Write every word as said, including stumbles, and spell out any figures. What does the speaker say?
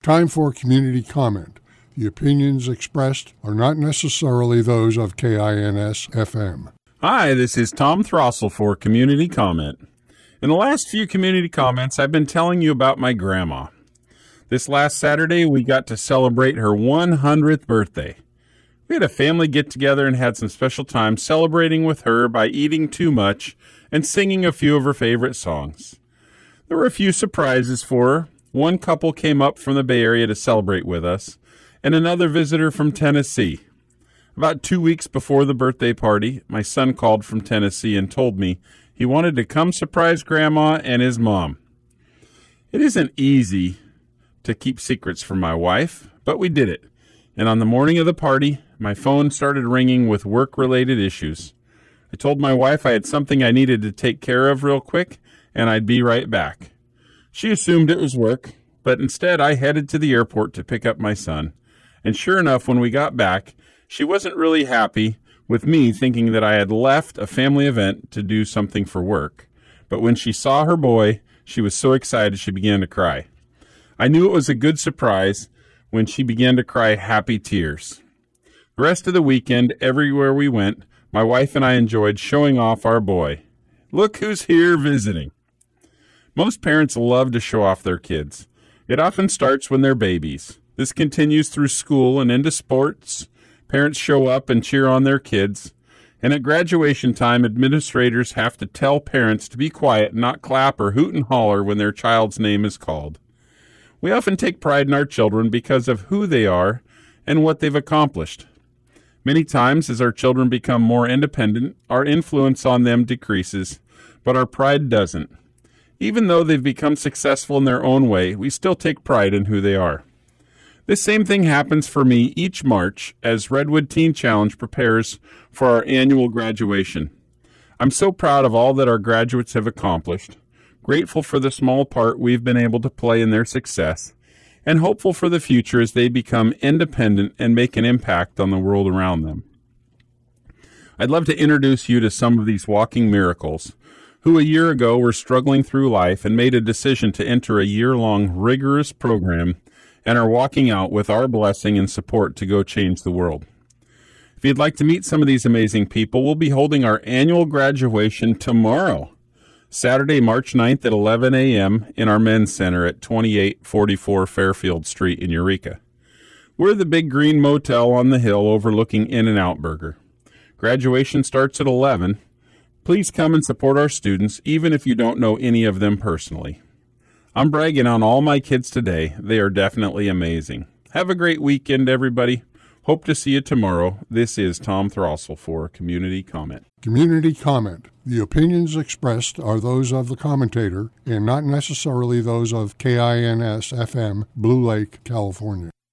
Time for community comment. The opinions expressed are not necessarily those of K I N S F M. Hi, this is Tom Throssell for Community Comment. In the last few community comments, I've been telling you about my grandma. This last Saturday, we got to celebrate her one hundredth birthday. We had a family get-together and had some special time celebrating with her by eating too much and singing a few of her favorite songs. There were a few surprises for her. One couple came up from the Bay Area to celebrate with us, and another visitor from Tennessee. About two weeks before the birthday party, my son called from Tennessee and told me he wanted to come surprise Grandma and his mom. It isn't easy to keep secrets from my wife, but we did it. And on the morning of the party, my phone started ringing with work-related issues. I told my wife I had something I needed to take care of real quick, and I'd be right back. She assumed it was work, but instead I headed to the airport to pick up my son. And sure enough, when we got back, she wasn't really happy with me thinking that I had left a family event to do something for work. But when she saw her boy, she was so excited she began to cry. I knew it was a good surprise when she began to cry happy tears. The rest of the weekend, everywhere we went, my wife and I enjoyed showing off our boy. Look who's here visiting. Most parents love to show off their kids. It often starts when they're babies. This continues through school and into sports. Parents show up and cheer on their kids. And at graduation time, administrators have to tell parents to be quiet and not clap or hoot and holler when their child's name is called. We often take pride in our children because of who they are and what they've accomplished. Many times, as our children become more independent, our influence on them decreases, but our pride doesn't. Even though they've become successful in their own way, we still take pride in who they are. This same thing happens for me each March as Redwood Teen Challenge prepares for our annual graduation. I'm so proud of all that our graduates have accomplished, grateful for the small part we've been able to play in their success, and hopeful for the future as they become independent and make an impact on the world around them. I'd love to introduce you to some of these walking miracles who a year ago were struggling through life and made a decision to enter a year-long rigorous program and are walking out with our blessing and support to go change the world. If you'd like to meet some of these amazing people, we'll be holding our annual graduation tomorrow, Saturday, March ninth at eleven a.m. in our Men's Center at twenty-eight forty-four Fairfield Street in Eureka. We're the Big Green Motel on the hill overlooking In-N-Out Burger. Graduation starts at eleven. Please come and support our students, even if you don't know any of them personally. I'm bragging on all my kids today. They are definitely amazing. Have a great weekend, everybody. Hope to see you tomorrow. This is Tom Throssell for Community Comment. Community comment. The opinions expressed are those of the commentator and not necessarily those of K I N S F M, Blue Lake, California.